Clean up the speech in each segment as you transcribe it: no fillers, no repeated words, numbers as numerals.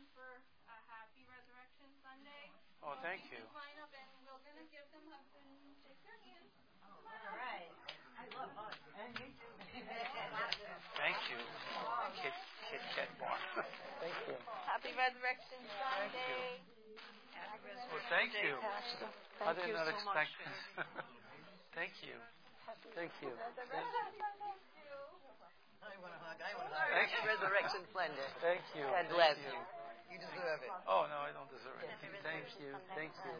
for a happy Resurrection Sunday. Oh, thank you. Line up and we're going to give them hugs and shake their hands. All right. I love hugs. And me too. Thank you. Kit Kat bar. Thank you. Happy Resurrection Sunday. Well, thank you. I did not expect this. Thank you. Thank you. I want a hug. Thank you. Resurrection Sunday. Thank you. God bless you. You deserve it. Oh, no, I don't deserve anything. Thank you. Thank you.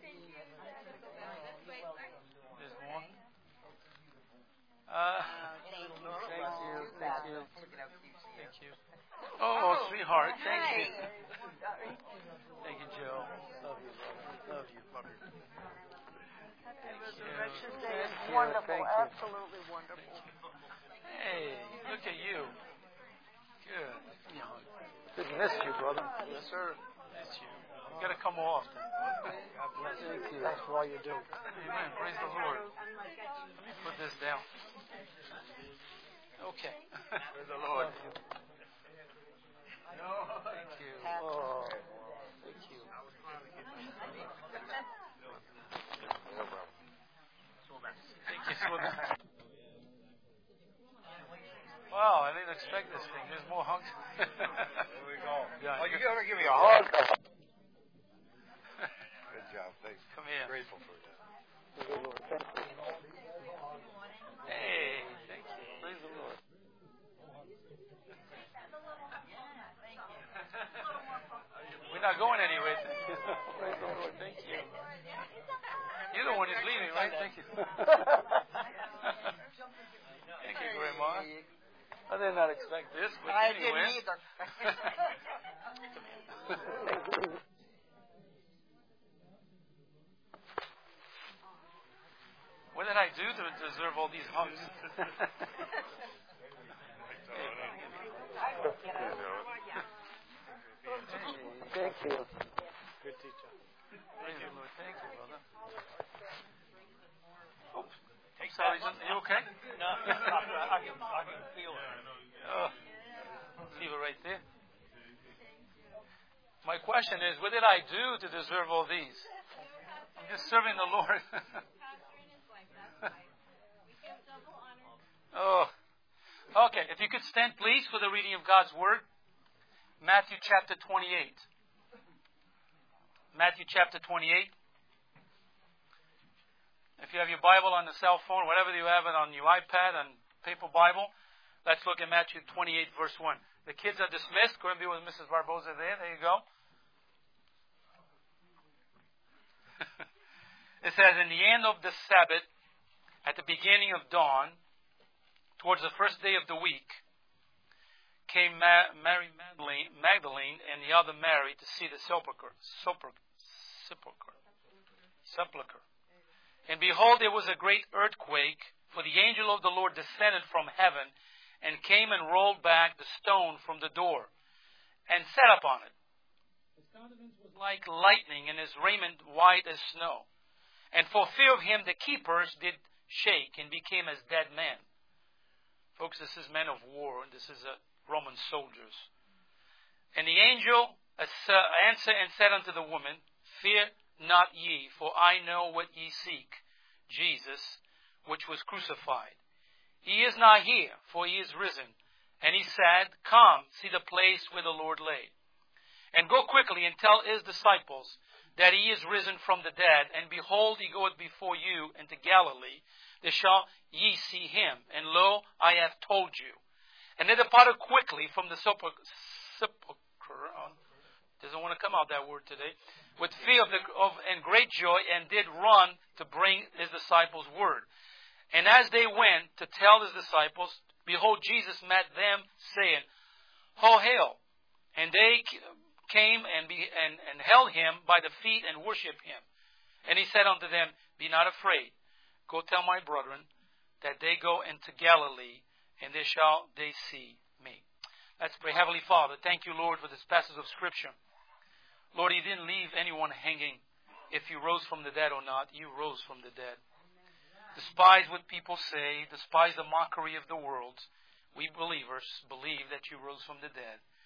There's more? Thank you. Thank you. Thank you. Oh, sweetheart. Thank you. Thank you, Joe. Love you, brother. Love you. Resurrection Day is wonderful. Absolutely wonderful. Hey, look at you. Good. Good to miss you, brother. Yes, sir. Miss you. You got to come more often. God bless you. Thank you. Thanks for all you do. Amen. Praise the Lord. Let me put this down. Okay. Praise the Lord. Thank you. Oh, thank you. Thank you so much. Wow, I didn't expect this thing. There's more hugs. There we go. Yeah, you gotta give me a hug. Good job. Thanks. Come here. Grateful for that. Hey, thank you. Praise the Lord. We're not going anywhere. Praise the Lord. Thank you. You're the one who's leaving, right? Thank you. Thank you, Grandma. I did not expect this, but I anyway. didn't either. What did I do to deserve all these hugs? Thank you. Good teacher. Praise the Lord. Thank you, brother. Oops. I'm sorry, you okay? No, I can feel it. Leave it right there. My question is, what did I do to deserve all these? I'm just serving the Lord. Oh. Okay, if you could stand, please, for the reading of God's Word. Matthew chapter 28. Matthew chapter 28. If you have your Bible on the cell phone, whatever you have it on your iPad and paper Bible, let's look at Matthew 28, verse 1. The kids are dismissed. Go and be with Mrs. Barbosa there. There you go. It says, in the end of the Sabbath, at the beginning of dawn, towards the first day of the week, came Mary Magdalene and the other Mary to see the sepulchre. And behold, there was a great earthquake, for the angel of the Lord descended from heaven and came and rolled back the stone from the door and sat upon it. His countenance was like lightning and his raiment white as snow. And for fear of him, the keepers did shake and became as dead men. Folks, this is men of war, and this is Roman soldiers. And the angel answered and said unto the woman, Fear not ye, for I know what ye seek, Jesus, which was crucified. He is not here, for he is risen. And he said, Come, see the place where the Lord lay. And go quickly and tell his disciples that he is risen from the dead, and behold, he goeth before you into Galilee. There shall ye see him, and lo, I have told you. And they departed quickly from the sepulchre. Doesn't want to come out that word today. With fear and great joy, and did run to bring his disciples word. And as they went to tell his disciples, behold, Jesus met them, saying, Ho hail! And they came and held him by the feet and worshipped him. And he said unto them, Be not afraid. Go tell my brethren that they go into Galilee, and there shall they see me. Let's pray. Heavenly Father, thank you, Lord, for this passage of Scripture. Lord, you didn't leave anyone hanging if you rose from the dead or not. You rose from the dead. Despise what people say, despise the mockery of the world, we believers believe that you rose from the dead.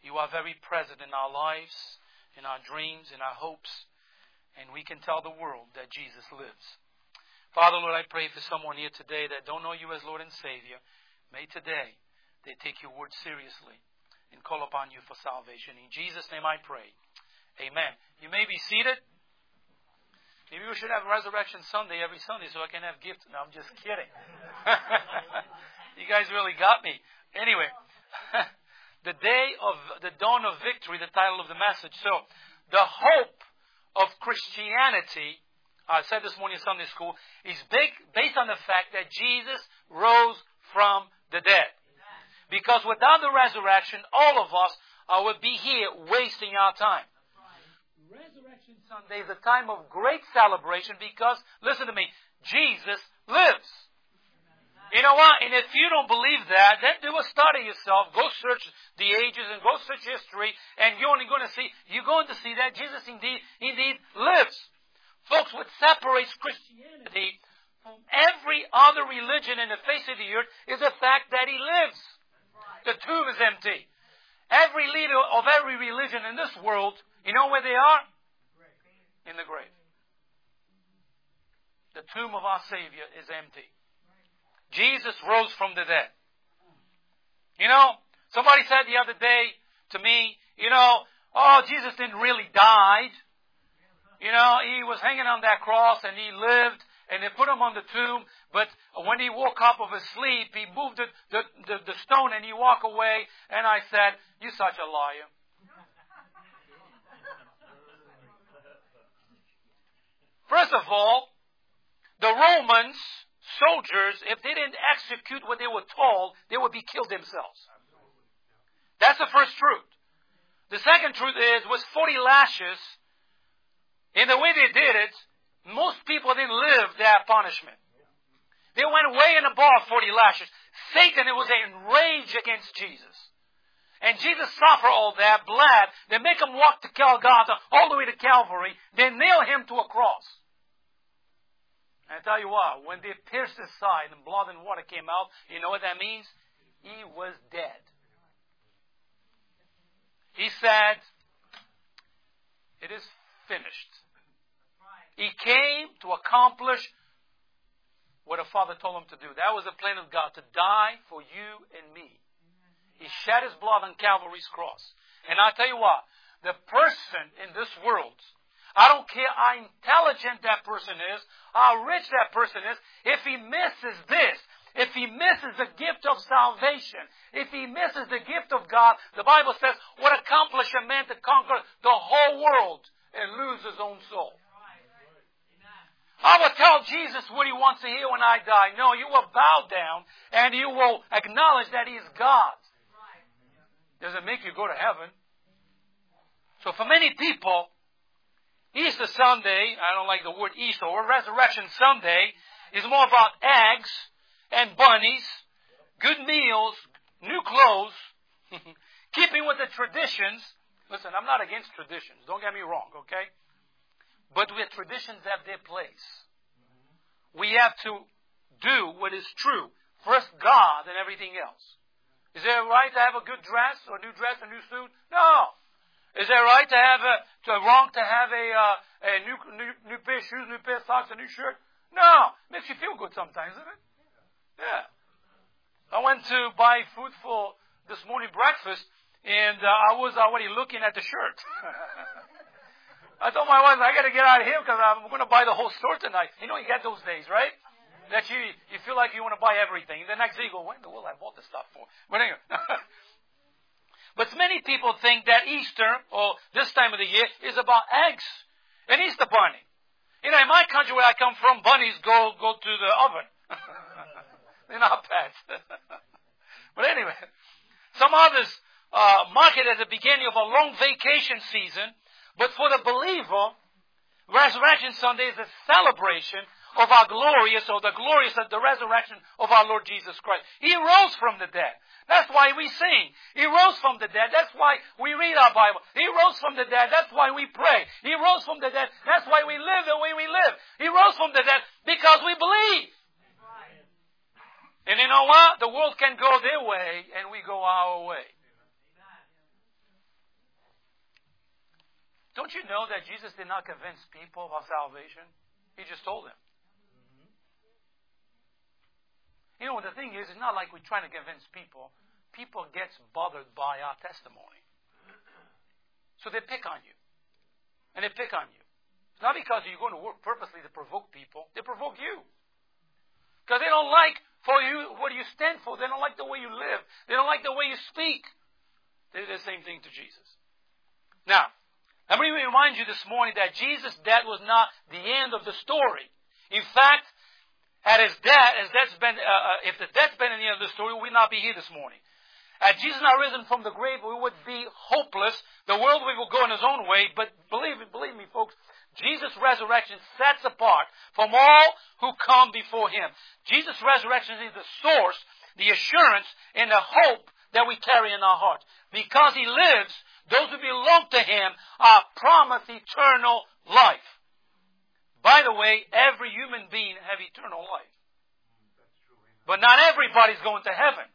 You are very present in our lives, in our dreams, in our hopes, and we can tell the world that Jesus lives. Father, Lord, I pray for someone here today that don't know you as Lord and Savior. May today they take your word seriously and call upon you for salvation. In Jesus' name I pray. Amen. You may be seated. Maybe we should have Resurrection Sunday every Sunday so I can have gifts. No, I'm just kidding. You guys really got me. Anyway, the day of the dawn of victory, the title of the message. So, the hope of Christianity, I said this morning in Sunday school, is based on the fact that Jesus rose from the dead. Because without the resurrection, all of us would be here wasting our time. Resurrection Sunday is a time of great celebration because, listen to me, Jesus lives. You know what? And if you don't believe that, then do a study yourself. Go search the ages and go search history, and you're going to see that Jesus indeed lives. Folks, what separates Christianity from every other religion in the face of the earth is the fact that He lives. The tomb is empty. Every leader of every religion in this world, you know where they are? In the grave. The tomb of our Savior is empty. Jesus rose from the dead. You know, somebody said the other day to me, Jesus didn't really die. He was hanging on that cross and He lived and they put Him on the tomb, but when He woke up of His sleep, He moved the stone and He walked away, and I said, "You're such a liar." First of all, the Romans soldiers, if they didn't execute what they were told, they would be killed themselves. That's the first truth. The second truth is, with 40 lashes, in the way they did it, most people didn't live that punishment. They went way and above 40 lashes. Satan was enraged against Jesus. And Jesus suffered all that, bled. They make Him walk to Golgotha, all the way to Calvary. They nail Him to a cross. And I tell you what, when they pierced His side and blood and water came out, you know what that means? He was dead. He said, "It is finished." He came to accomplish what the Father told Him to do. That was the plan of God, to die for you and me. He shed His blood on Calvary's cross. And I'll tell you what, the person in this world, I don't care how intelligent that person is, how rich that person is, if he misses this, if he misses the gift of salvation, if he misses the gift of God, the Bible says, what accomplish a man to conquer the whole world and lose his own soul? I will tell Jesus what He wants to hear when I die. No, you will bow down and you will acknowledge that He is God. Doesn't make you go to heaven. So for many people, Easter Sunday, I don't like the word Easter, or Resurrection Sunday, is more about eggs and bunnies, good meals, new clothes, keeping with the traditions. Listen, I'm not against traditions. Don't get me wrong, okay? But where traditions have their place, we have to do what is true. First God and everything else. Is it right to have a good dress, or new dress, a new suit? No. Is it right to have wrong to have a new pair of shoes, new pair of socks, a new shirt? No. Makes you feel good sometimes, doesn't it? Yeah. I went to buy food for this morning breakfast, and I was already looking at the shirt. I told my wife, I got to get out of here because I'm going to buy the whole store tonight. You get those days, right? That you feel like you want to buy everything. And the next day you go, when the world I bought this stuff for? But anyway. But many people think that Easter, or this time of the year, is about eggs. An Easter bunny. In my country where I come from, bunnies go to the oven. They're not pets. But anyway, some others mark it as the beginning of a long vacation season. But for the believer, Resurrection Sunday is a celebration of our the resurrection of our Lord Jesus Christ. He rose from the dead. That's why we sing. He rose from the dead. That's why we read our Bible. He rose from the dead. That's why we pray. He rose from the dead. That's why we live the way we live. He rose from the dead because we believe. And you know what? The world can go their way and we go our way. Don't you know that Jesus did not convince people about salvation? He just told them. You know, the thing is, it's not like we're trying to convince people. People get bothered by our testimony. So they pick on you. And they pick on you. It's not because you're going to work purposely to provoke people. They provoke you. Because they don't like for you what you stand for. They don't like the way you live. They don't like the way you speak. They do the same thing to Jesus. Now, let me remind you this morning that Jesus' death was not the end of the story. In fact, if the death's been in the end of the story, we would not be here this morning. Had Jesus not risen from the grave, we would be hopeless. The world will go in his own way. But believe me, folks, Jesus' resurrection sets apart from all who come before him. Jesus' resurrection is the source, the assurance, and the hope that we carry in our hearts. Because he lives, those who belong to him are promised eternal life. By the way, every human being have eternal life. But not everybody's going to heaven.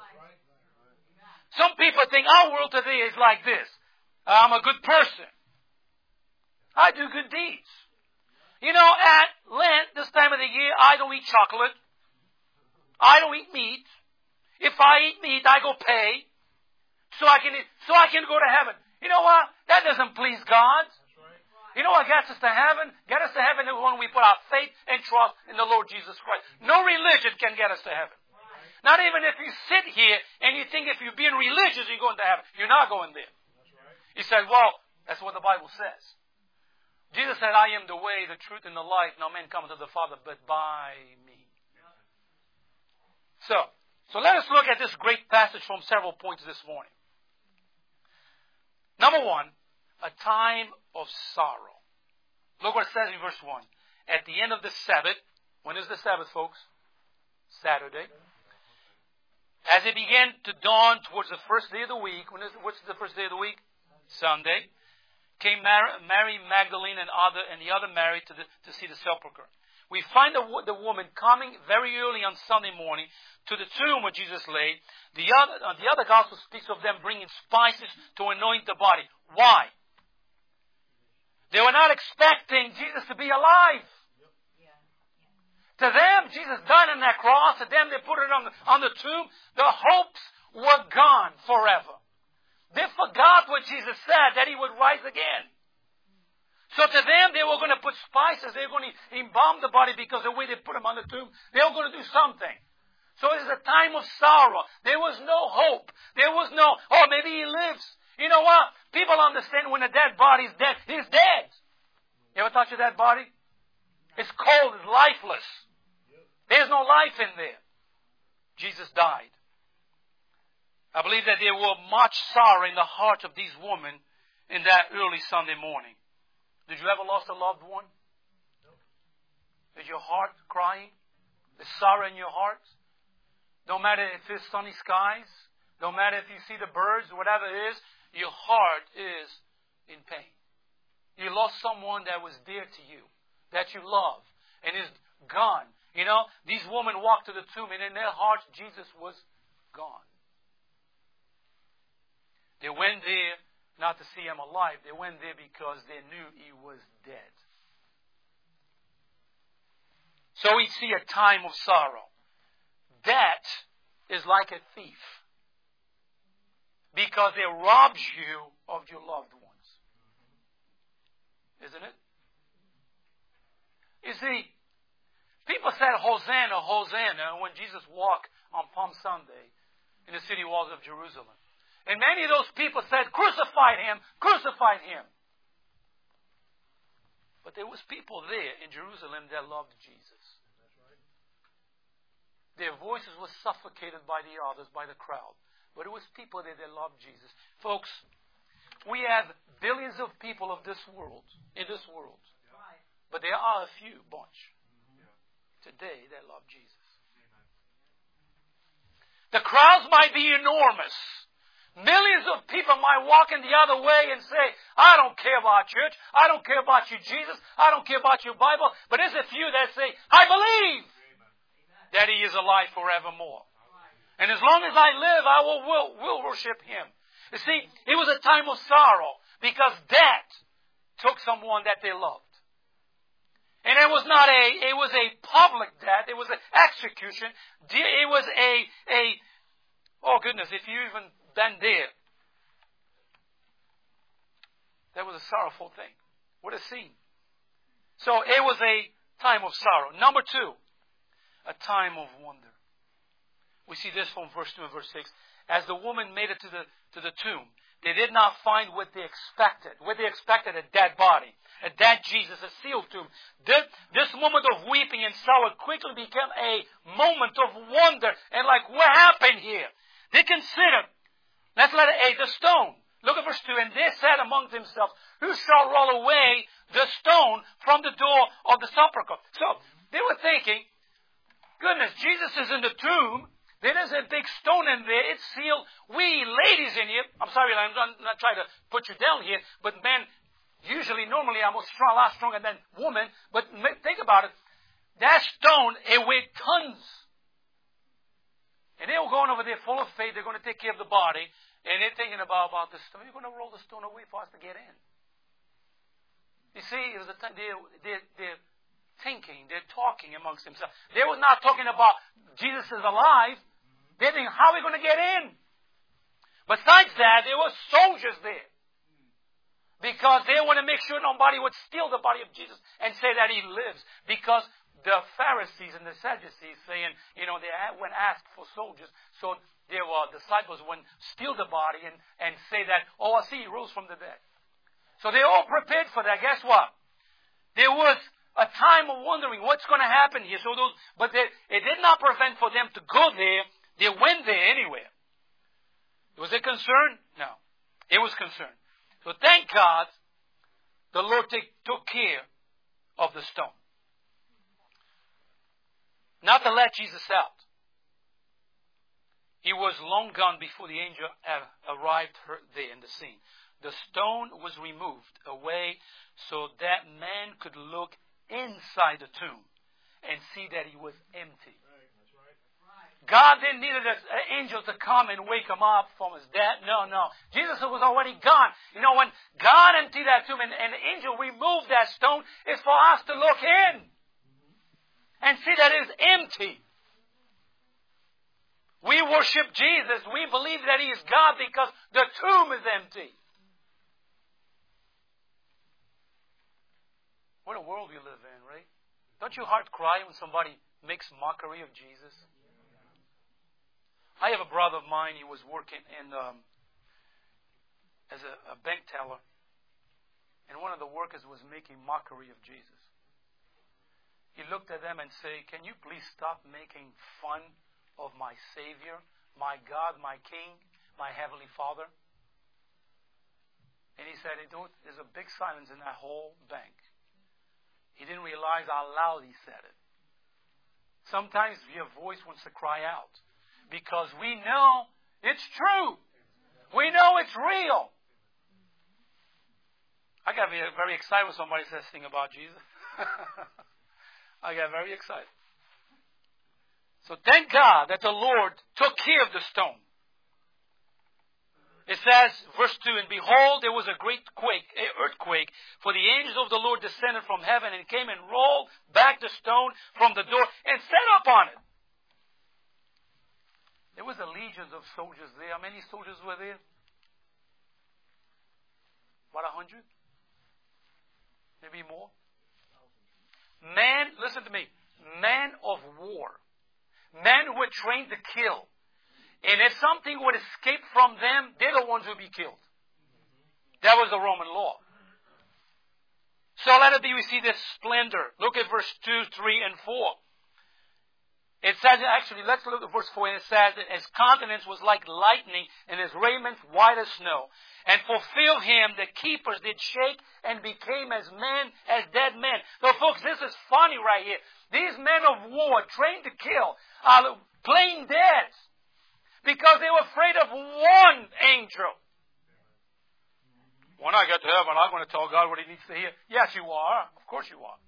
Some people think our world today is like this. I'm a good person. I do good deeds. You know, at Lent, this time of the year, I don't eat chocolate. I don't eat meat. If I eat meat, I go pay. So I can go to heaven. You know what? That doesn't please God. You know what gets us to heaven? Get us to heaven is when we put our faith and trust in the Lord Jesus Christ. No religion can get us to heaven. Not even if you sit here and you think if you're being religious, you're going to heaven. You're not going there. He said, well, that's what the Bible says. Jesus said, I am the way, the truth, and the life. No man comes to the Father but by me. So let us look at this great passage from several points this morning. Number one, a time of sorrow. Look what it says in verse 1. At the end of the Sabbath, when is the Sabbath, folks? Saturday. As it began to dawn towards the first day of the week, what's the first day of the week? Sunday. Came Mary Magdalene and the other Mary to see the sepulchre. We find the woman coming very early on Sunday morning to the tomb where Jesus lay. The other gospel speaks of them bringing spices to anoint the body. Why? They were not expecting Jesus to be alive. To them, Jesus died on that cross. To them, they put it on the tomb. The hopes were gone forever. They forgot what Jesus said, that he would rise again. So to them, they were going to put spices. They were going to embalm the body because the way they put him on the tomb, they were going to do something. So it is a time of sorrow. There was no hope. There was no, maybe he lives. You know what? People understand when a dead body is dead, he's dead. You ever touch a dead body? It's cold, it's lifeless. There's no life in there. Jesus died. I believe that there was much sorrow in the heart of these women in that early Sunday morning. Did you ever lost a loved one? Is your heart crying? There's sorrow in your heart? No matter if it's sunny skies, no matter if you see the birds, whatever it is, your heart is in pain. You lost someone that was dear to you, that you love, and is gone. You know, these women walked to the tomb, and in their hearts, Jesus was gone. They went there not to see him alive. They went there because they knew he was dead. So we see a time of sorrow. Death is like a thief because it robs you of your loved ones. Isn't it? You see, people said, Hosanna, Hosanna, when Jesus walked on Palm Sunday in the city walls of Jerusalem. And many of those people said, crucify him, crucify him. But there was people there in Jerusalem that loved Jesus. Their voices were suffocated by the others, by the crowd. But it was people there that loved Jesus. Folks, we have billions of people of this world, in this world. But there are a few bunch today that love Jesus. The crowds might be enormous. Millions of people might walk in the other way and say, I don't care about church. I don't care about you, Jesus. I don't care about your Bible. But there's a few that say, I believe that he is alive forevermore. And as long as I live, I will worship him. You see, it was a time of sorrow because death took someone that they loved. And it was not it was a public death. It was an execution. It was oh goodness, if you even been there. That was a sorrowful thing. What a scene. So it was a time of sorrow. Number 2, a time of wonder. We see this from verse 2 and verse 6. As the woman made it to the tomb, they did not find what they expected. What they expected, a dead body, a dead Jesus, a sealed tomb. This moment of weeping and sorrow quickly became a moment of wonder. And like, what happened here? They considered, let's let it, the stone. Look at verse 2. And they said among themselves, who shall roll away the stone from the door of the sepulchre? So, they were thinking, goodness, Jesus is in the tomb. There is a big stone in there. It's sealed. We ladies in here, I'm sorry, I'm not trying to put you down here, but men usually, normally, are a lot stronger than women. But think about it. That stone, it weighed tons. And they were going over there full of faith. They're going to take care of the body. And they're thinking about the stone. You're going to roll the stone away for us to get in. You see, it was they're thinking, they're talking amongst themselves. They were not talking about Jesus is alive. They're thinking, how are we going to get in? Besides that, there were soldiers there. Because they want to make sure nobody would steal the body of Jesus and say that he lives. Because the Pharisees and the Sadducees saying, they went ask for soldiers. So their disciples wouldn't steal the body and say that, oh, I see he rose from the dead. So they all prepared for that. Guess what? There was a time of wondering what's going to happen here. It did not prevent for them to go there. They went there anyway. Was it concern? No. It was concern. So thank God the Lord took care of the stone. Not to let Jesus out. He was long gone before the angel arrived there in the scene. The stone was removed away so that man could look inside the tomb and see that he was empty. God didn't need an angel to come and wake him up from his death. No. Jesus was already gone. When God emptied that tomb and the angel removed that stone, it's for us to look in and see that it's empty. We worship Jesus. We believe that he is God because the tomb is empty. What a world we live in, right? Don't your heart cry when somebody makes mockery of Jesus? I have a brother of mine. He was working as a bank teller, and one of the workers was making mockery of Jesus. He looked at them and said, "Can you please stop making fun of my Savior, my God, my King, my Heavenly Father?" And he said, there's a big silence in that whole bank. He didn't realize how loud he said it. Sometimes your voice wants to cry out because we know it's true. We know it's real. I got very excited when somebody says thing about Jesus. I got very excited. So thank God that the Lord took care of the stone. It says, verse 2, and behold, there was a great earthquake, for the angel of the Lord descended from heaven and came and rolled back the stone from the door and sat up on it. There was a legion of soldiers there. How many soldiers were there? About 100? Maybe more? Men, listen to me, men of war. Men who were trained to kill. And if something would escape from them, they're the ones who would be killed. That was the Roman law. So let it be, we see this splendor. Look at verse 2, 3, and 4. It says, actually, let's look at verse 4, and it says that his countenance was like lightning, and his raiment white as snow. And fulfill him, the keepers did shake and became as men, as dead men. So folks, this is funny right here. These men of war, trained to kill, are plain dead. Because they were afraid of one angel. When I get to heaven, I'm going to tell God what he needs to hear. Yes, you are. Of course you are.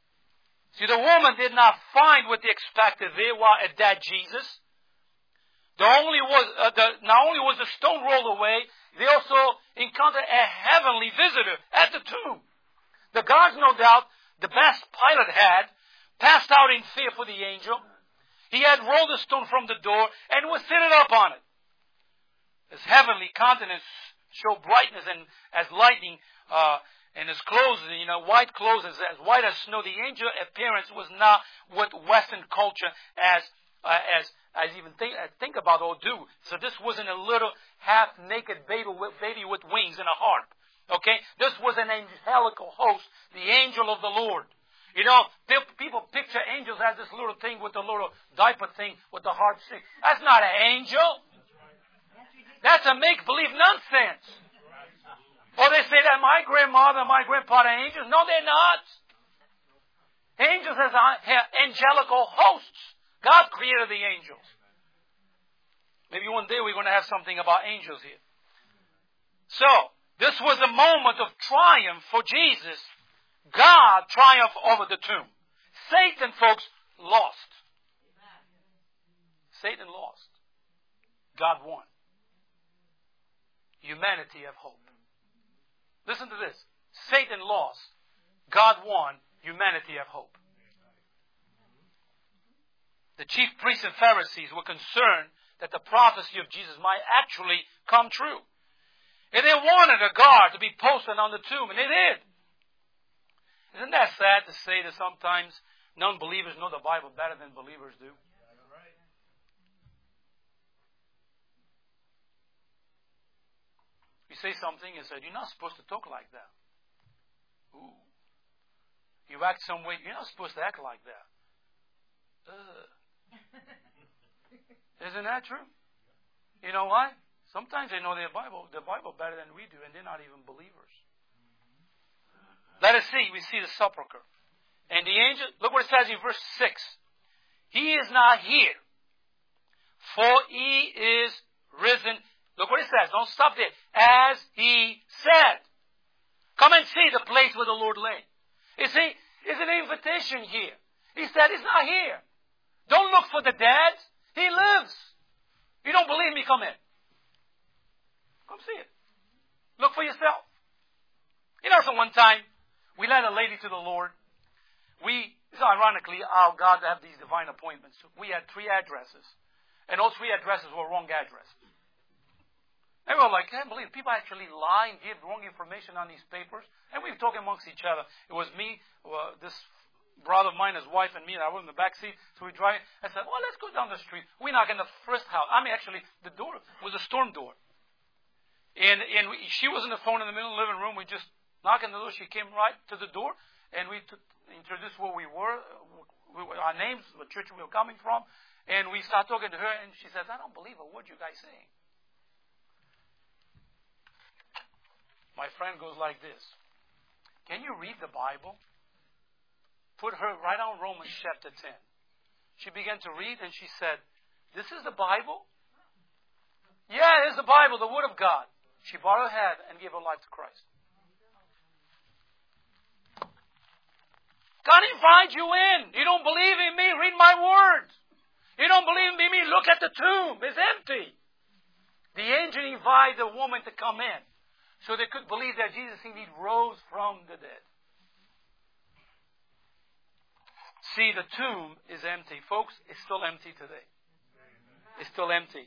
See, the woman did not find what they expected. They were a dead Jesus. not only was the stone rolled away, they also encountered a heavenly visitor at the tomb. The guards, no doubt, the best Pilate had, passed out in fear for the angel. He had rolled the stone from the door and was sitting up on it. His heavenly countenance showed brightness and as lightning, and his clothes, white clothes, as white as snow. The angel appearance was not what Western culture as even think about or do. So this wasn't a little half-naked baby with wings and a harp. Okay? This was an angelical host, the angel of the Lord. People picture angels as this little thing with the little diaper thing with the harp string. That's not an angel. That's a make-believe nonsense. Or they say that my grandmother and my grandpa are angels. No, they're not. Angels have angelical hosts. God created the angels. Maybe one day we're going to have something about angels here. So, this was a moment of triumph for Jesus. God triumphed over the tomb. Satan, folks, lost. Satan lost. God won. Humanity have hope. Listen to this. Satan lost. God won. Humanity have hope. The chief priests and Pharisees were concerned that the prophecy of Jesus might actually come true. And they wanted a guard to be posted on the tomb, and they did. Isn't that sad to say that sometimes non-believers know the Bible better than believers do? You say something and say, you're not supposed to talk like that. Ooh. You act some way, you're not supposed to act like that. Isn't that true? You know why? Sometimes they know the Bible better than we do, and they're not even believers. Let us see. We see the sepulchre. And the angel, look what it says in verse 6. He is not here, for he is risen. Look what it says. Don't stop there. As he said. Come and see the place where the Lord lay. You see, there's an invitation here. He said he's not here. Don't look for the dead. He lives. You don't believe me? Come in. Come see it. Look for yourself. So one time, we led a lady to the Lord. Ironically, our God have these divine appointments. We had 3 addresses. And those 3 addresses were wrong addresses. And we were like, I can't believe people actually lie and give wrong information on these papers. And we were talking amongst each other. It was me, this brother of mine, his wife, and me, and I was in the back seat. So we drive. I said, well, let's go down the street. We knock on the first house. Actually, the door was a storm door. And she was on the phone in the middle of the living room. We just knocked on the door. She came right to the door. And we introduced where we were, our names, what church we were coming from. And we started talking to her. And she says, I don't believe a word you guys saying. My friend goes like this. Can you read the Bible? Put her right on Romans chapter 10. She began to read and she said, this is the Bible? Yeah, it's the Bible, the Word of God. She bowed her head and gave her life to Christ. God invite you in. You don't believe in me? Read my words. You don't believe in me? Look at the tomb. It's empty. The angel invited the woman to come in so they could believe that Jesus indeed rose from the dead. See, the tomb is empty. Folks, it's still empty today. It's still empty.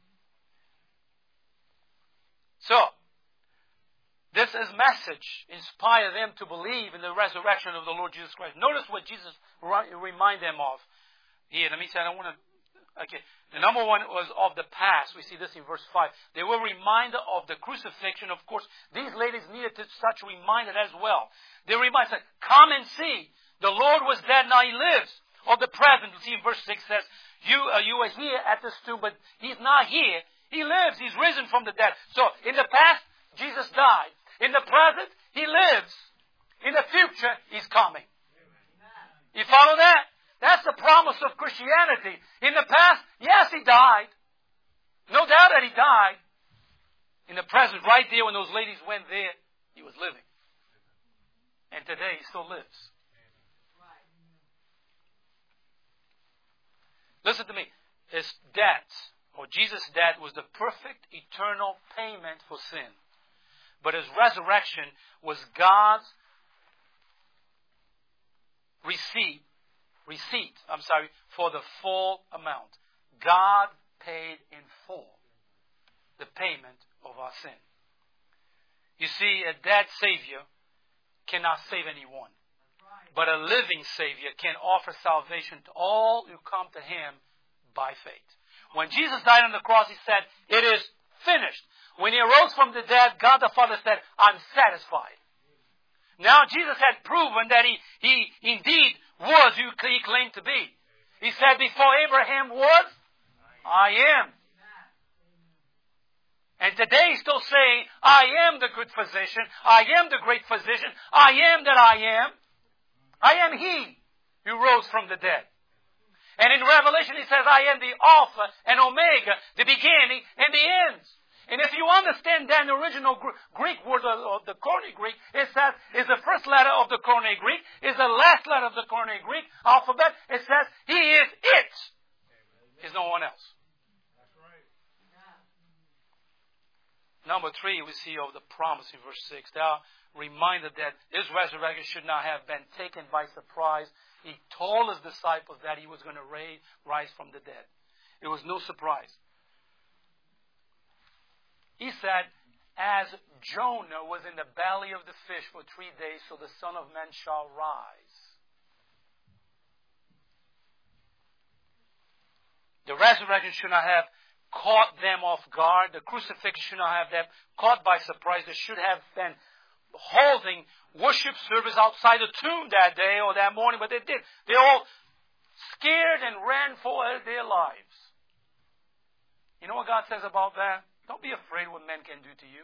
So, this message inspired them to believe in the resurrection of the Lord Jesus Christ. Notice what Jesus reminded them of. Here, let me say, I don't want to... Okay. The number one was of the past. We see this in verse 5. They were reminded of the crucifixion. Of course, these ladies needed such reminded as well. They reminded, come and see. The Lord was dead, now he lives. Of the present, see in verse 6 says, you are here at this tomb, but he's not here. He lives. He's risen from the dead. So, in the past, Jesus died. In the present, he lives. In the future, he's coming. You follow that? That's the promise of Christianity. In the past, yes, he died. No doubt that he died. In the present, right there when those ladies went there, he was living. And today, he still lives. Listen to me. His debts or Jesus' death was the perfect eternal payment for sin. But His resurrection was God's receipt for the full amount. God paid in full the payment of our sin. You see, a dead Savior cannot save anyone. But a living Savior can offer salvation to all who come to Him by faith. When Jesus died on the cross, He said, "It is finished." When He arose from the dead, God the Father said, "I'm satisfied." Now Jesus had proven that He indeed was who He claimed to be. He said, "Before Abraham was, I am." And today He's still saying, "I am the good physician. I am the great physician. I am that I am. I am He who rose from the dead." And in Revelation He says, "I am the Alpha and Omega, the beginning and the end." And if you understand that original Greek word, of the Koine Greek, it says, is the first letter of the Koine Greek, is the last letter of the Koine Greek alphabet. It says, He is it. There's no one else. Number 3, we see of the promise in verse 6. They are reminded that His resurrection should not have been taken by surprise. He told His disciples that He was going to rise from the dead. It was no surprise. He said, "As Jonah was in the belly of the fish for 3 days, so the Son of Man shall rise." The resurrection should not have caught them off guard. The crucifixion should not have them caught by surprise. They should have been holding worship service outside the tomb that day or that morning, but they did. They all scared and ran for their lives. You know what God says about that? Don't be afraid what men can do to you.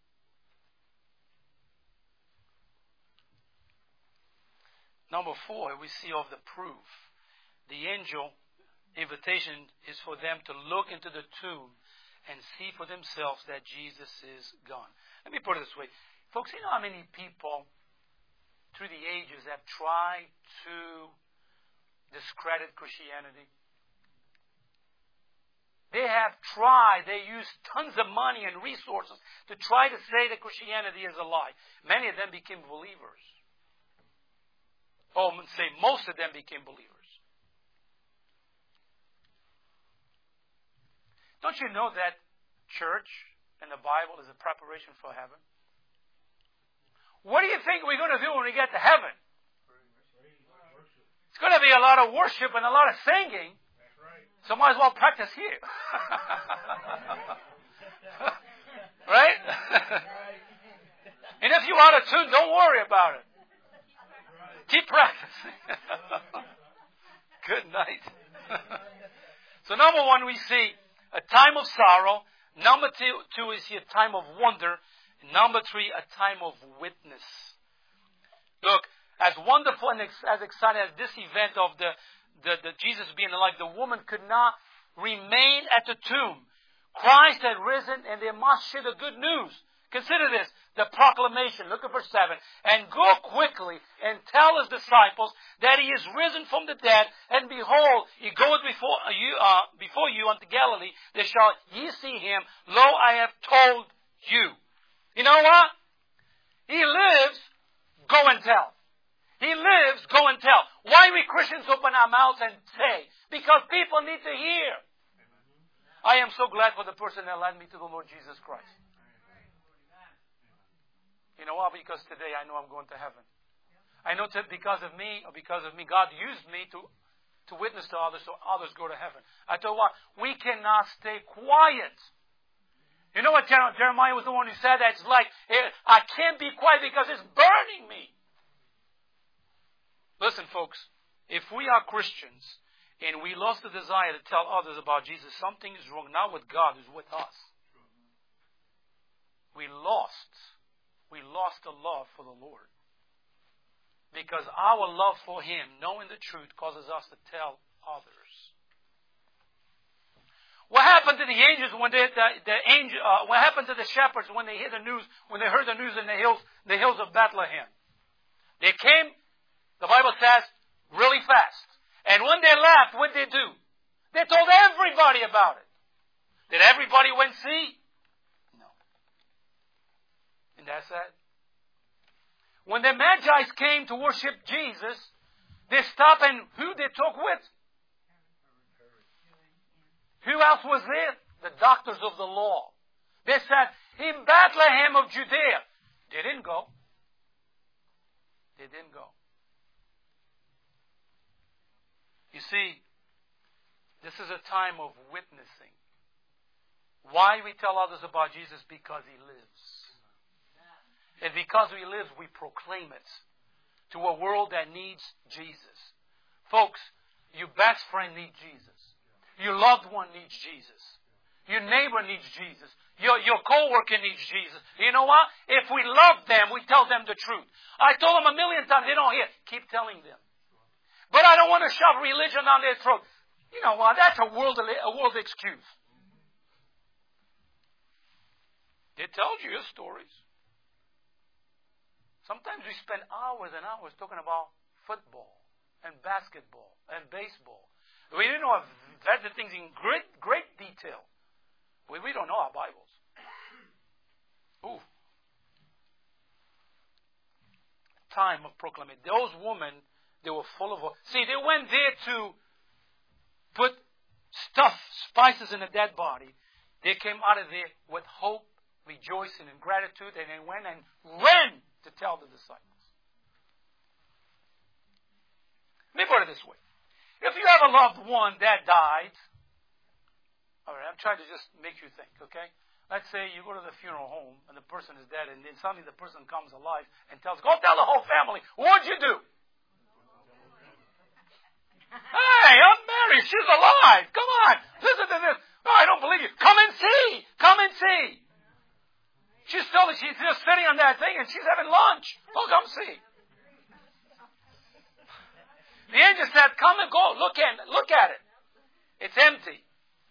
Number 4, we see of the proof. The angel invitation is for them to look into the tomb and see for themselves that Jesus is gone. Let me put it this way. Folks, you know how many people through the ages have tried to discredit Christianity? They have tried. They used tons of money and resources to try to say that Christianity is a lie. Many of them became believers. Oh, I'm going to say most of them became believers. Don't you know that church and the Bible is a preparation for heaven? What do you think we're going to do when we get to heaven? It's going to be a lot of worship and a lot of singing. So might as well practice here. Right? And if you're out of tune, don't worry about it. Keep practicing. Good night. So number 1, we see a time of sorrow. Number 2 is a time of wonder. And number 3, a time of witness. Look, as wonderful and as exciting as this event of the Jesus being alive, the woman could not remain at the tomb. Christ had risen and they must share the good news. Consider this, the proclamation. Look at verse 7. "And go quickly and tell His disciples that He is risen from the dead, and behold, He goeth before you unto Galilee. There shall ye see Him. Lo, I have told you." You know what? He lives, go and tell. He lives, go and tell. Why we Christians open our mouths and say? Because people need to hear. I am so glad for the person that led me to the Lord Jesus Christ. You know why? Because today I know I'm going to heaven. I know because of me, God used me to witness to others so others go to heaven. I tell you what, we cannot stay quiet. You know what Jeremiah was the one who said that? It's like, I can't be quiet because it's burning me. Listen, folks, if we are Christians and we lost the desire to tell others about Jesus, something is wrong, not with God, it's with us. We lost the love for the Lord. Because our love for Him, knowing the truth, causes us to tell others. What happened to the angels when what happened to the shepherds when they heard the news in the hills of Bethlehem? They came, the Bible says, really fast. And when they left, what did they do? They told everybody about it. Did everybody went see? No. And that's that. When the Magi came to worship Jesus, they stopped and who they talk with? Who else was there? The doctors of the law. They said, in Bethlehem of Judea. They didn't go. They didn't go. You see, this is a time of witnessing. Why we tell others about Jesus? Because He lives. And because He lives, we proclaim it to a world that needs Jesus. Folks, your best friend needs Jesus. Your loved one needs Jesus. Your neighbor needs Jesus. Your co-worker needs Jesus. You know what? If we love them, we tell them the truth. I told them 1,000,000 times, they don't hear. Keep telling them. But I don't want to shove religion down their throat. You know what? That's a world excuse. They told you your stories. Sometimes we spend hours and hours talking about football and basketball and baseball. We didn't know the things in great detail. We don't know our Bibles. Ooh. Time of proclamation. Those women, they were full of... See, they went there to put spices in a dead body. They came out of there with hope, rejoicing, and gratitude, and they went and ran to tell the disciples. Let me put it this way. If you have a loved one that died, all right, I'm trying to just make you think, okay? Let's say you go to the funeral home and the person is dead, and then suddenly the person comes alive and tells, go tell the whole family, what'd you do? Hey, I'm married, she's alive, come on, listen to this. No, I don't believe you. Come and see, come and see. She's just sitting on that thing and she's having lunch. Oh, come see. The angel said, come and go, look at it. It's empty.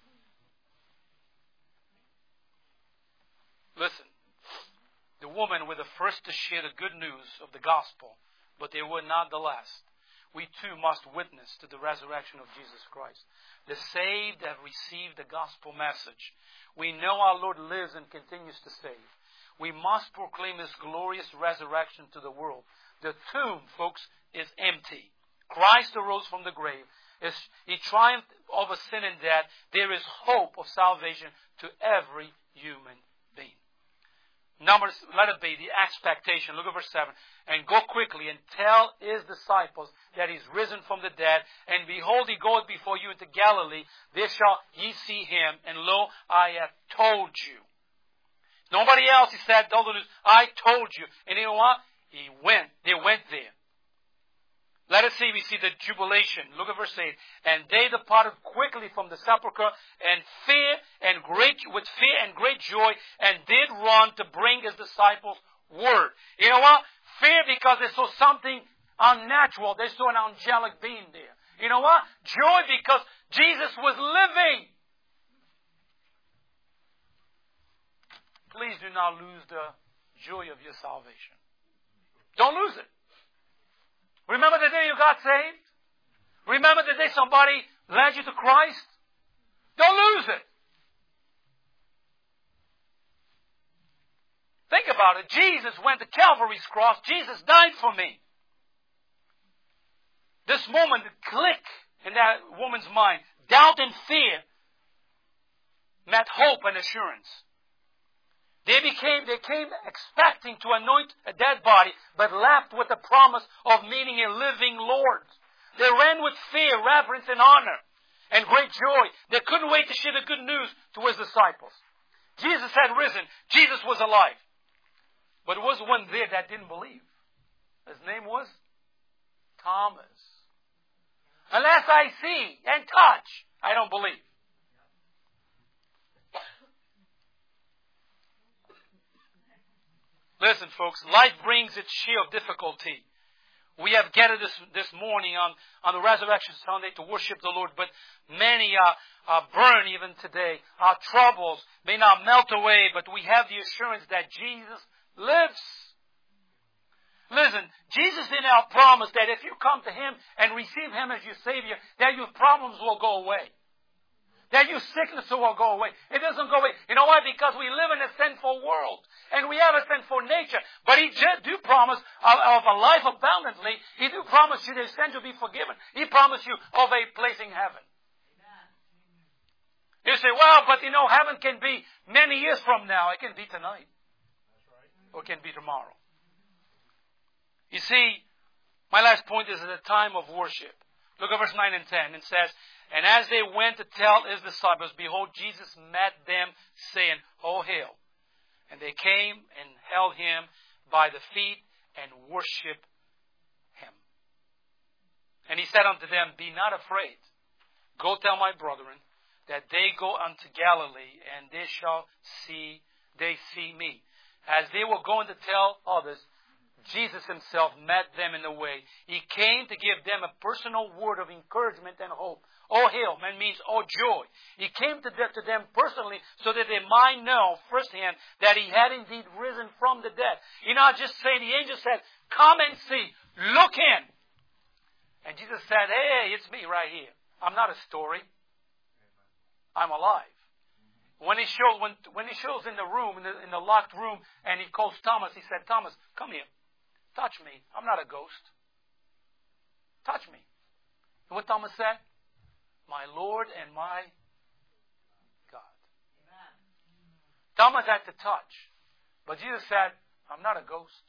Listen, the women were the first to share the good news of the gospel, but they were not the last. We too must witness to the resurrection of Jesus Christ. The saved have received the gospel message. We know our Lord lives and continues to save. We must proclaim His glorious resurrection to the world. The tomb, folks, is empty. Christ arose from the grave. He triumphed over sin and death. There is hope of salvation to every human being. Numbers, let it be the expectation. Look at verse 7. And go quickly and tell His disciples that He's risen from the dead. And behold, He goeth before you into Galilee. There shall ye see Him. And lo, I have told you. Nobody else, He said, told the news. I told you. And you know what? They went there. Let us see, we see the jubilation. Look at verse 8. And they departed quickly from the sepulchre with fear and great joy, and did run to bring His disciples word. You know what? Fear because they saw something unnatural. They saw an angelic being there. You know what? Joy because Jesus was living. Please do not lose the joy of your salvation. Don't lose it. Remember the day you got saved? Remember the day somebody led you to Christ? Don't lose it. Think about it. Jesus went to Calvary's cross. Jesus died for me. This moment, click in that woman's mind. Doubt and fear met hope and assurance. They came expecting to anoint a dead body, but left with the promise of meeting a living Lord. They ran with fear, reverence, and honor, and great joy. They couldn't wait to share the good news to His disciples. Jesus had risen. Jesus was alive. But there was one there that didn't believe. His name was Thomas. Unless I see and touch, I don't believe. Listen, folks, life brings its share of difficulty. We have gathered this morning on the Resurrection Sunday to worship the Lord, but many are burned even today. Our troubles may not melt away, but we have the assurance that Jesus lives. Listen, Jesus did not promise that if you come to Him and receive Him as your Savior, that your problems will go away. that your sickness will go away. It doesn't go away. You know why? Because we live in a sinful world. And we have a sinful nature. But He do promise of a life abundantly. He do promise you that your sins will be forgiven. He promised you of a place in heaven. You say, well, but heaven can be many years from now. It can be tonight. Or it can be tomorrow. You see, my last point is at a time of worship. Look at verse 9 and 10. It says, and as they went to tell His disciples, behold, Jesus met them, saying, O hail. And they came and held Him by the feet and worshipped Him. And He said unto them, be not afraid. Go tell my brethren that they go unto Galilee, and they see me. As they were going to tell others, Jesus Himself met them in the way. He came to give them a personal word of encouragement and hope. Oh, hail, man, means oh, joy. He came to them personally so that they might know firsthand that He had indeed risen from the dead. Just say, the angel said, come and see, look in. And Jesus said, hey, it's me right here. I'm not a story. I'm alive. When he shows in the room, in the locked room, and He calls Thomas, He said, Thomas, come here. Touch me. I'm not a ghost. Touch me. And what Thomas said? My Lord and my God. Amen. Thomas had to touch. But Jesus said, I'm not a ghost.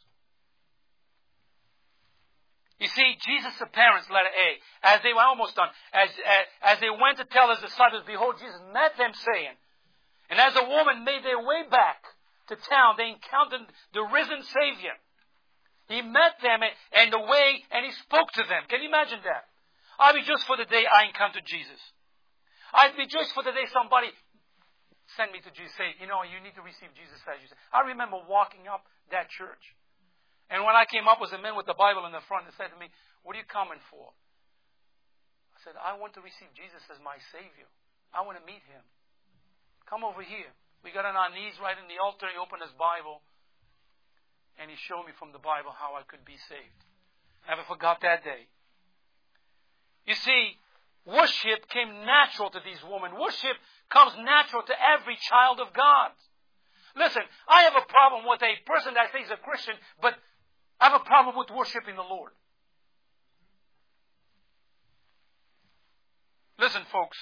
You see, Jesus' parents, letter A, as they were almost done, as they went to tell His disciples, behold, Jesus met them saying, and as the woman made their way back to town, they encountered the risen Savior. He met them and the way, and He spoke to them. Can you imagine that? I rejoice for the day I encountered Jesus. I rejoice for the day somebody sent me to Jesus, say, you need to receive Jesus as you say. I remember walking up that church. And when I came up was a man with the Bible in the front and said to me, what are you coming for? I said, I want to receive Jesus as my Savior. I want to meet Him. Come over here. We got on our knees right in the altar. He opened his Bible. And he showed me from the Bible how I could be saved. Never forgot that day. You see, worship came natural to these women. Worship comes natural to every child of God. Listen, I have a problem with a person that says he's a Christian, but I have a problem with worshiping the Lord. Listen, folks.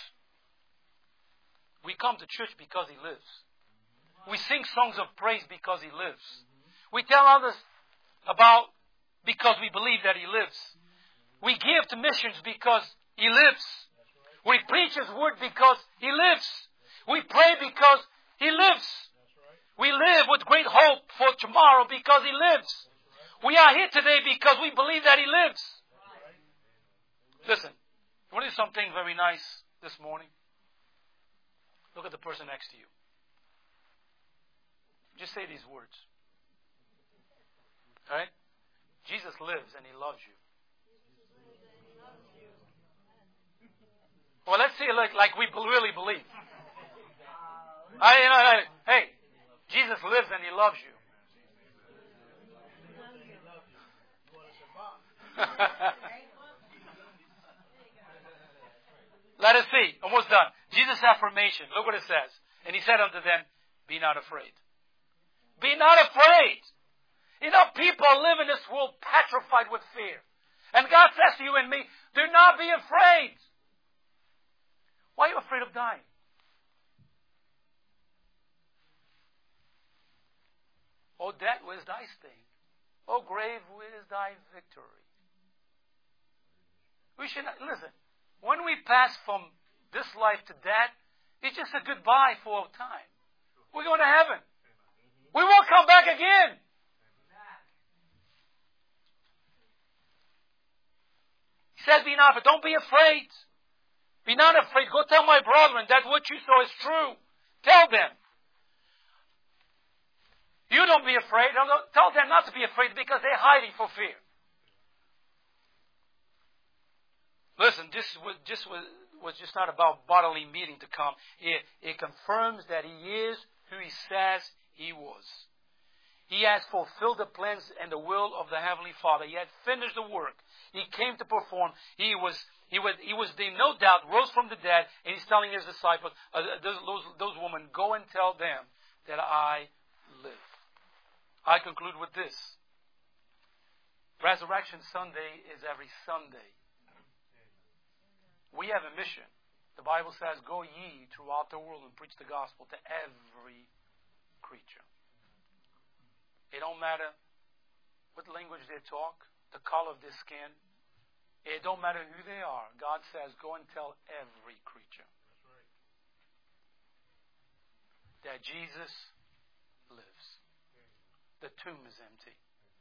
We come to church because He lives. We sing songs of praise because He lives. We tell others about because we believe that He lives. We give to missions because He lives. We preach His word because He lives. We pray because He lives. We live with great hope for tomorrow because He lives. We are here today because we believe that He lives. Listen, you want to do something very nice this morning? Look at the person next to you. Just say these words. All right? Jesus lives and He loves you. Well, let's say it like we really believe. Hey, Jesus lives and He loves you. Let us see. Almost done. Jesus' affirmation. Look what it says. And He said unto them, be not afraid. Be not afraid. People live in this world petrified with fear. And God says to you and me, do not be afraid. Why are you afraid of dying? O death, where's thy sting? O grave, where's thy victory? We should not, listen, when we pass from this life to death, it's just a goodbye for a time. We're going to heaven. We won't come back again. He says, be not, but don't be afraid. Be not afraid. Go tell my brethren that what you saw is true. Tell them. You don't be afraid. Tell them not to be afraid because they're hiding for fear. Listen, this was just not about bodily meeting to come. It confirms that He is who He says He was. He has fulfilled the plans and the will of the Heavenly Father. He had finished the work. He came to perform. He was He was no doubt rose from the dead, and he's telling his disciples, those women, go and tell them that I live. I conclude with this. Resurrection Sunday is every Sunday. We have a mission. The Bible says, go ye throughout the world and preach the gospel to every creature. It don't matter what language they talk, the color of their skin. It don't matter who they are. God says, go and tell every creature that Jesus lives. The tomb is empty.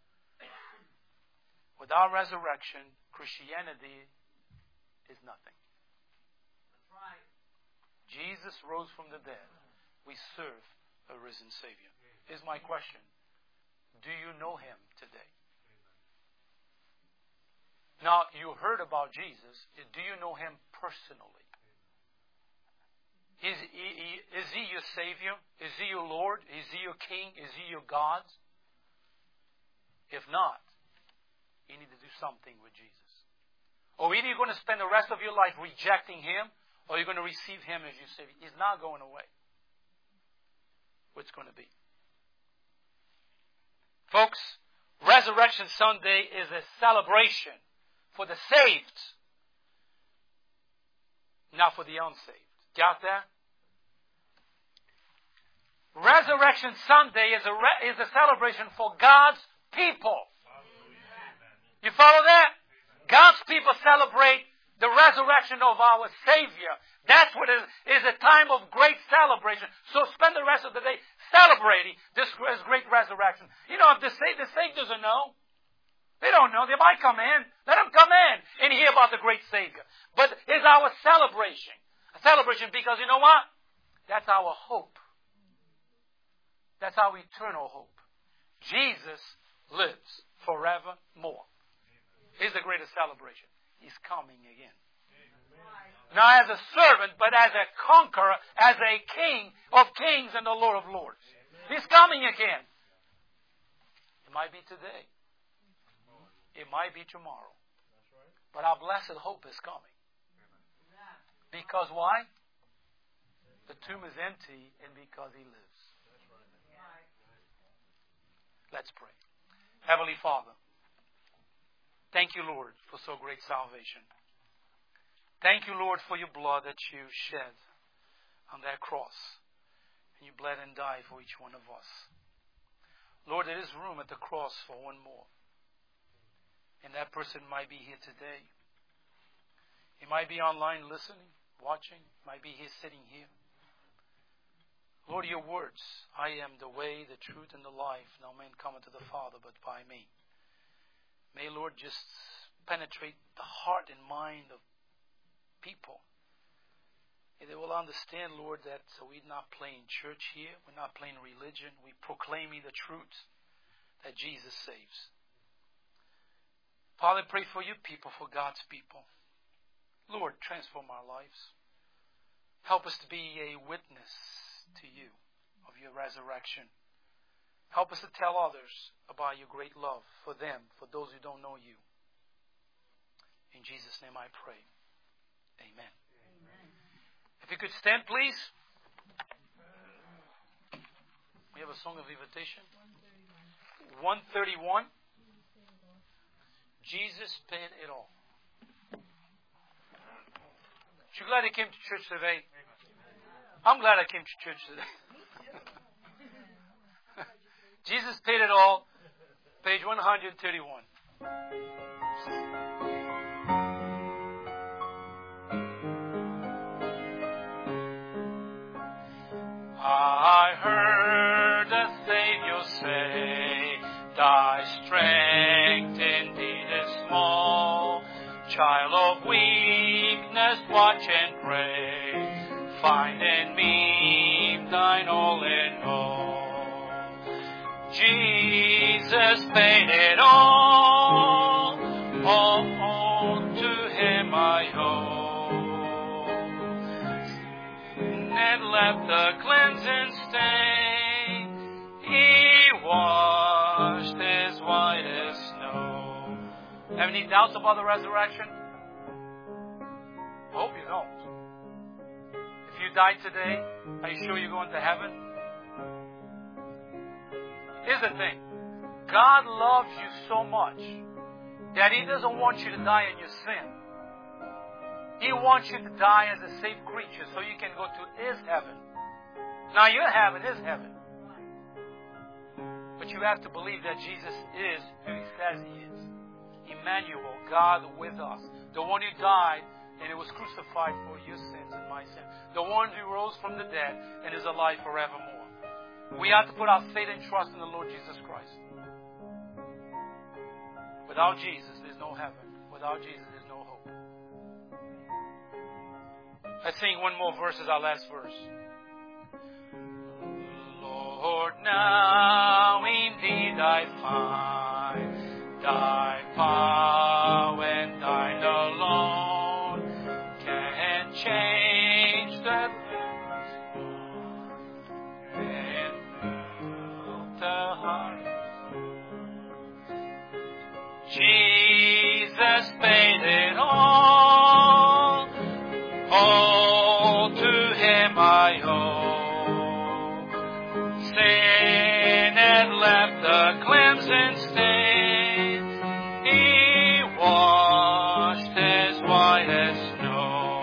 Without resurrection, Christianity is nothing. That's right. Jesus rose from the dead. We serve a risen Savior. Here's my question. Do you know Him today? Now, you heard about Jesus. Do you know Him personally? Is He your Savior? Is He your Lord? Is He your King? Is He your God? If not, you need to do something with Jesus. Or either you're going to spend the rest of your life rejecting Him, or you're going to receive Him as your Savior. He's not going away. What's going to be? Folks, Resurrection Sunday is a celebration for the saved, not for the unsaved. Got that? Resurrection Sunday is a celebration for God's people. You follow that? God's people celebrate the resurrection of our Savior. That's what is a time of great celebration. So spend the rest of the day celebrating this great resurrection. You know, if the saved doesn't know, they don't know. They might come in. Let them come in and hear about the great Savior. But it's our celebration. A celebration because you know what? That's our hope. That's our eternal hope. Jesus lives forevermore. It's the greatest celebration. He's coming again. Not as a servant, but as a conqueror, as a king of kings and the Lord of lords. He's coming again. It might be today. It might be tomorrow. But our blessed hope is coming. Because why? The tomb is empty and because He lives. Let's pray. Heavenly Father, thank you, Lord, for so great salvation. Thank you, Lord, for your blood that you shed on that cross. And you bled and died for each one of us. Lord, there is room at the cross for one more. And that person might be here today. He might be online listening, watching. Might be here sitting here. Lord, your words, I am the way, the truth, and the life. No man cometh to the Father but by me. May, Lord, just penetrate the heart and mind of people. And they will understand, Lord, that we're not playing church here. We're not playing religion. We're proclaiming the truth that Jesus saves. Father, I pray for you people, for God's people. Lord, transform our lives. Help us to be a witness to you of your resurrection. Help us to tell others about your great love for them, for those who don't know you. In Jesus' name I pray. Amen. Amen. If you could stand, please. We have a song of invitation. 131. Jesus paid it all. Aren't you glad you came to church today? I'm glad I came to church today. Jesus paid it all. Page 131. I heard the Savior say, thy strength indeed is small. Child of weakness, watch and pray. Find in me thine all in all. Jesus paid it all to Him I owe. And left the cleansing stain, He washed as white as snow. Have any doubts about the resurrection? hope you don't. If you died today, are you sure you're going to heaven? Here's the thing. God loves you so much that He doesn't want you to die in your sin. He wants you to die as a saved creature so you can go to His heaven. Now your heaven is heaven. But you have to believe that Jesus is who He says He is. Emmanuel, God with us. The one who died and He was crucified for your sins and my sins. The one who rose from the dead and is alive forevermore. We have to put our faith and trust in the Lord Jesus Christ. Without Jesus, there's no heaven. Without Jesus, there's no hope. Let's sing one more verse as our last verse. Lord, now indeed I find Thy power and Thine alone can change the and the heart. Jesus paid it all to Him I owe. Sin had left a crimson stain, He washed as white as snow.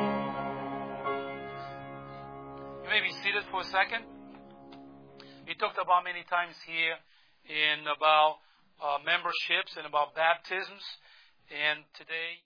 You may be seated for a second. We talked about many times here in about memberships and about baptisms, and today